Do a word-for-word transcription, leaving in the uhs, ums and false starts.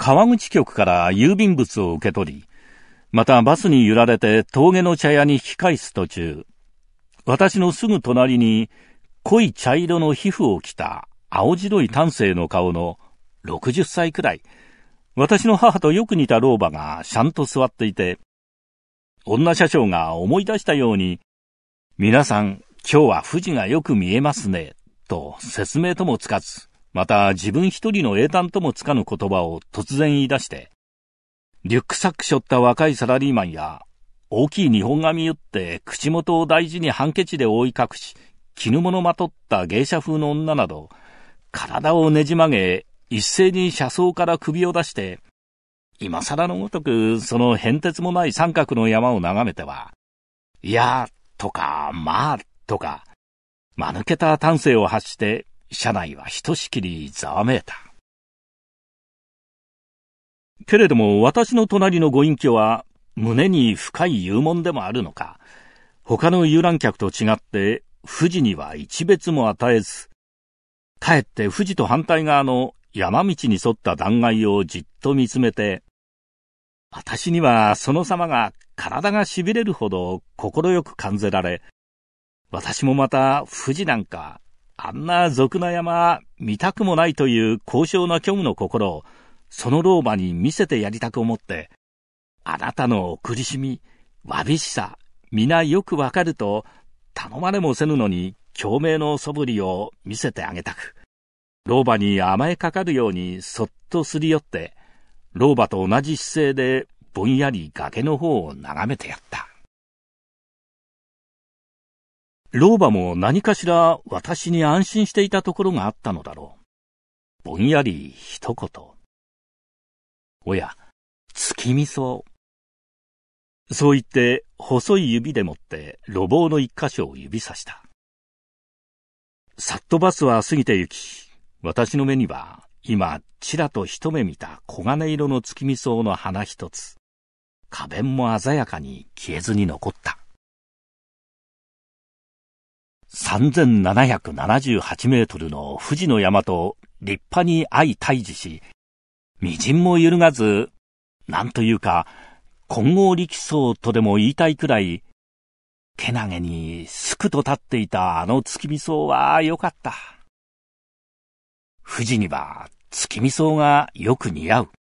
川口局から郵便物を受け取り、またバスに揺られて峠の茶屋に引き返す途中、私のすぐ隣に濃い茶色の皮膚を着た青白い端正の顔のろくじゅっさいくらい、私の母とよく似た老婆がしゃんと座っていて、女車掌が思い出したように、皆さん今日は富士がよく見えますね、と説明ともつかず、また自分一人の英単ともつかぬ言葉を突然言い出して、リュックサック背負った若いサラリーマンや、大きい日本髪結って口元を大事にハンケチで覆い隠し、絹物まとった芸者風の女など、体をねじ曲げ、一斉に車窓から首を出して、今更のごとくその変哲もない三角の山を眺めては、いやーとかまあとか、間抜けた端正を発して、車内はひとしきりざわめいた。けれども私の隣のご隠居は、胸に深い幽門でもあるのか、他の遊覧客と違って富士には一別も与えず、かえって富士と反対側の山道に沿った断崖をじっと見つめて、私にはその様が体が痺れるほど心よく感じられ、私もまた富士なんかあんな俗な山見たくもないという高尚な虚無の心をその老婆に見せてやりたく思って、あなたの苦しみ、わびしさ、皆よくわかると頼まれもせぬのに共鳴の素振りを見せてあげたく、老婆に甘えかかるようにそっとすり寄って、老婆と同じ姿勢でぼんやり崖の方を眺めてやった。老婆も何かしら私に安心していたところがあったのだろう。ぼんやり一言。おや、月見草。そう言って細い指でもって路傍の一箇所を指さした。さっとバスは過ぎて行き、私の目には今ちらと一目見た黄金色の月見草の花一つ、花弁も鮮やかに消えずに残った。さんぜんななひゃくななじゅうはちメートルの富士の山と立派に相対峙し、みじんも揺るがず、なんというか金剛力走とでも言いたいくらい、けなげにすくと立っていたあの月見草はよかった。富士には月見草がよく似合う。